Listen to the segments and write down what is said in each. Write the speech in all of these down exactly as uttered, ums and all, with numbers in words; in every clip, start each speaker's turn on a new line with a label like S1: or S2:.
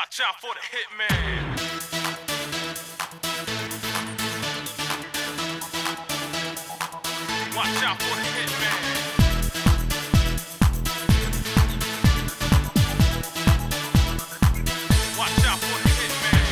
S1: Watch out for the hitman. Watch out for the hitman. Watch out for the hitman.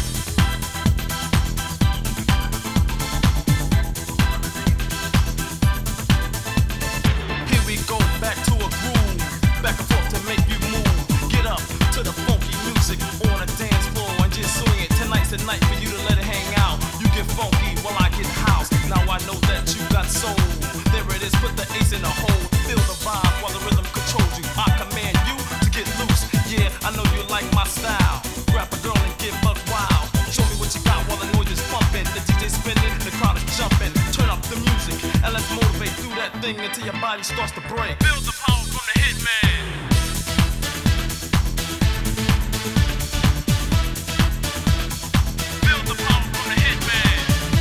S1: Here we go back to a groove, back and forth to make you move. Get up to the funky music on a dance floor and just swing it. Tonight's the night for you to let it hang out. You get funky while I get house. Now I know that you got soul. There it is, put the ace in the hole. Feel the vibe while the rhythm controls you. I command you to get loose. Yeah, I know you like my style. Grab a girl and get buck wild. Show me what you got while the noise is pumping. The D J spinning, the crowd is jumping. Turn up the music and let's motivate through that thing until your body starts to break. Feel the power from the hitman. Feel the power from the hitman.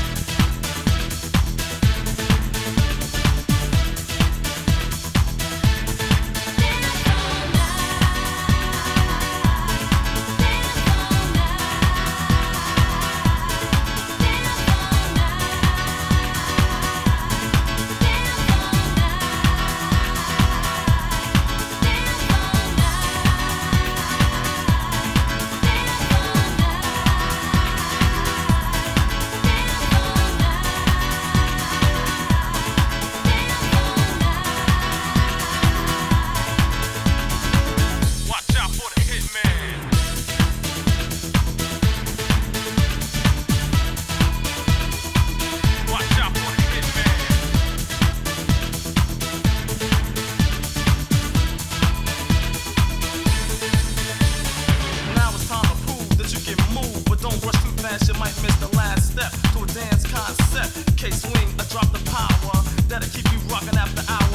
S1: Watch out for the hitman. Watch out for the hitman. Now it's time to prove that you can move, but don't rush too fast, you might miss the last step to a dance concept. K-swing, I drop the power that'll keep you rocking after hours.